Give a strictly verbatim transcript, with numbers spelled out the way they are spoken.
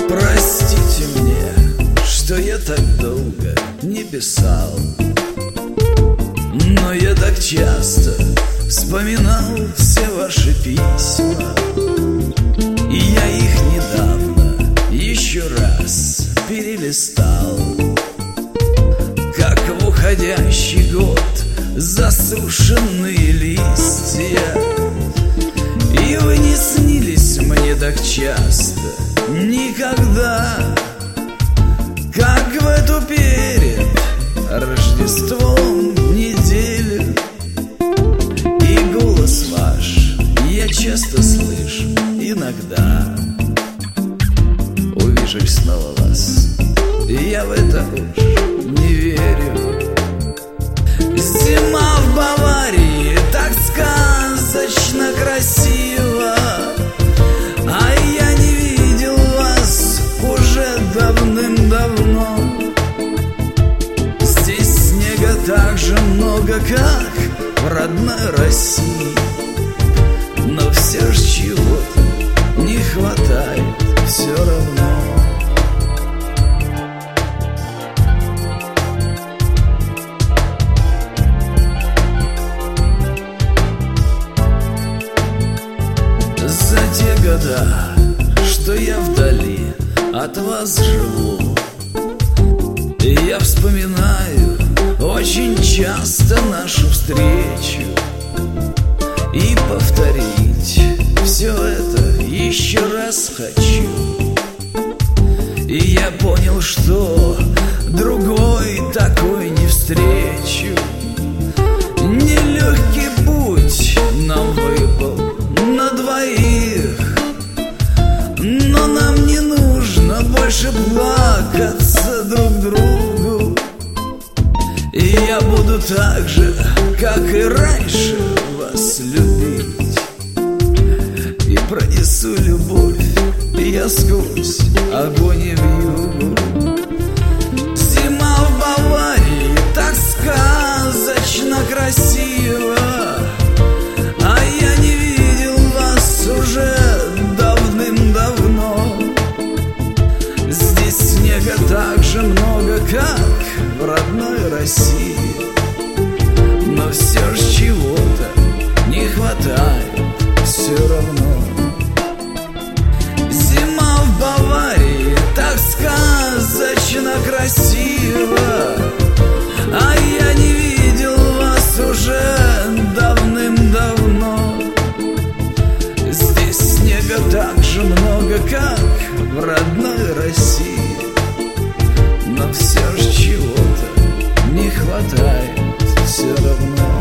Простите мне, что я так долго не писал, но я так часто вспоминал все ваши письма, и я их недавно еще раз перелистал. Как в уходящий год засушенные листья, и вы не снились мне так часто никогда, как в эту перед Рождеством неделю. И голос ваш я часто слышу иногда. Увижу снова вас, и я в это уж не верю. Зима в Баварии так сказочно красиво, а я не видел вас уже давным-давно. Здесь снега так же много, как в родной России, но все ж чего-то не хватает все равно. За те года, что я вдали от вас живу, я вспоминаю очень часто нашу встречу, и повторить все это еще раз хочу. И я понял, что другой такой не встречу. Нелегкий путь нам выпал на двоих, но нам не нужно больше плакаться друг другу. И я буду так же, как и раньше, вас любить, и пронесу любовь я сквозь огонь и вьюгу. Зима в Баварии так сказочно красиво, а я не видел вас уже давным-давно. Здесь снега так же много, как в родной России, но все ж чего-то не хватает все равно. Зима в Баварии так сказочно красиво, а я не видел вас уже давным-давно. Здесь снега так же много, как в родной России, но все ж чего-то не хватает все равно.